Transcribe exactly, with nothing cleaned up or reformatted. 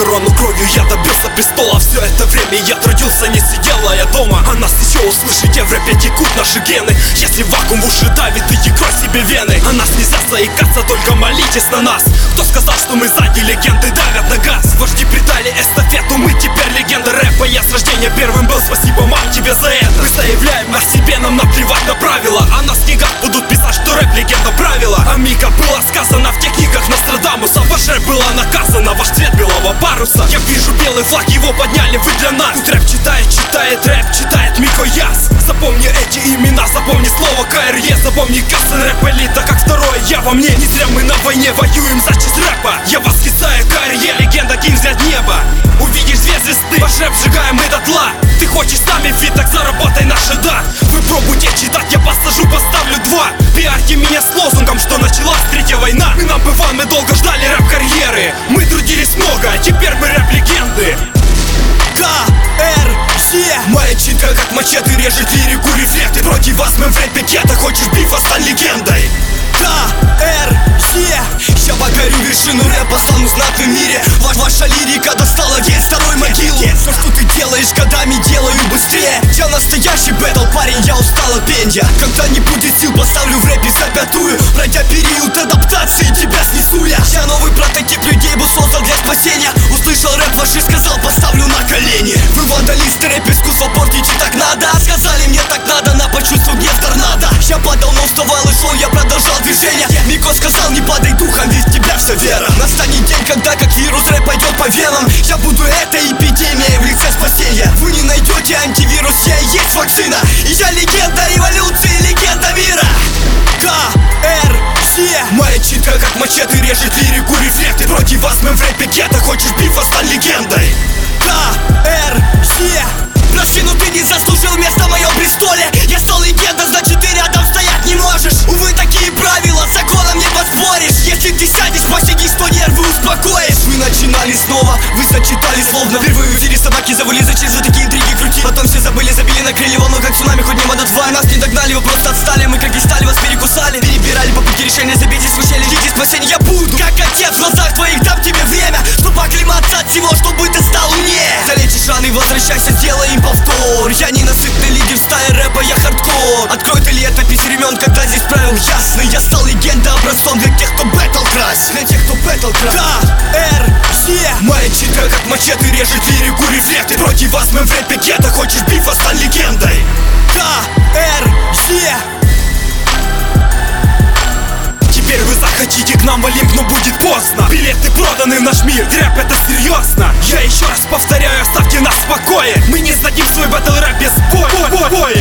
корону кровью я добился престола. Все это время я трудился, не сидела я дома. А нас еще услышите, в рэпе текут наши гены. Если вакуум в уши давит, иди крой себе вены. А нас нельзя заикаться, только молитесь на нас. Кто сказал, что мы сзади, легенды давят на газ. Вожди придали эстафету, мы теперь легенды рэпа. Я с рождения первым был, спасибо, мам, тебе за это. Мы заявляем о себе, нам наплевать на правила. А на снегах будут писать, что рэп легенда правила. А Мика было сказано в тех книгах Нострадамуса. Ваш рэп было наказано, ваш цвет белого паруса. Я вижу белый флаг, его подняли вы для нас. Тут рэп читает, читает рэп, читает Мико Яс. Запомни эти имена, запомни слово КРЕ. Запомни Кассен, рэп элита, как второе я во мне. Не зря мы на войне воюем за честь рэпа. Я восхищаю КРЕ, легенда, гимн взгляд неба. Увидишь две звезды, ваш рэп сжигаем мы дотла. Ты хочешь с нами фит, так заработай наши да. Вы пробуйте читать, я посажу, поставлю два. Пиарьте меня с лозунгом, что началась третья война. Мы набываем, мы долго ждали рэп-карьеры. Мы трудились много, а теперь мы рэп-легенды. КРЕ. Моя читка как мачете режет лирику, рефлекты. Против вас мы в рэпе кета, хочешь бифа, стань легендой. КРЕ. Я покорю вершину рэпа, стану знатным в мире. Ваш, ваша лирика достала день второй могилу. Все, что ты делаешь, годами делаю быстрее. Я настоящий бэтл, парень, я устал от пенья. Когда не будет сил, поставлю в рэпе за пятую. Пройдя период адаптации, тебя снесу я. Я новый прототип людей был создан для спасения. Услышал рэп ваш и сказал, поставлю на колени. Вы вандалисты, рэп искусство портите так надо. Сказали мне так надо, на почувствовал гнев торнадо. Я падал, но вставал и шел, я продолжал движение. Мико сказал, не падай духом, ведь в тебя вся вера. Настанет день, когда как вирус рэп пойдет по венам. Я буду этой эпидемией в лице спасения. Вы не найдете антивирус, я и есть вакцина. И я легенда революции, легенда мира. КРЕ. Моя читка как мачете режет лирику, рефлекты. Против вас мы в рэпе кета, хочешь бифа, стань легендой. КРЕ. Прости, но ты не заслужил место в моем престоле. Я стал легендой, значит ты рядом стоять не можешь. Увы, такие правила, законом не поспоришь. Если ты сядешь, посидишь, то нервы успокоишь. Вы начинали снова, вы сочетали словно. Впервые в эфире собаки завыли, зачем же такие интриги крути. Потом все забыли, забили, накрыли волну, как цунами, хоть небо над два. Нас не догнали, вы просто отстали, мы как и стали, вас перекусали. Перебирали попытки решения, забейте, смущали, ждите спасения. Я буду, как отец в глазах твоих, дам тебе время, чтобы оклематься от всего, чтобы ты стал умнее. Залечишь раны, возвращайся, сделаем повтор. Я ненасытный лидер в стае рэпа, я хардкор. Открой ты летопись времен, когда здесь правил ясный. Я стал легендой, образцом для тех, кто бэтл крась. Для тех, кто бэтл крась. КРЕ. Моя читка как мачете режет лирику, рефлекты. Против вас мы в рэпе кета, хочешь бифа, стань легендой. КРЕ. Теперь вы захотите к нам валим, но будет поздно. Билеты проданы в наш мир, рэп это серьезно. Я еще раз повторяю, оставьте нас в покое. Мы не сдадим свой баттл рэп без боя.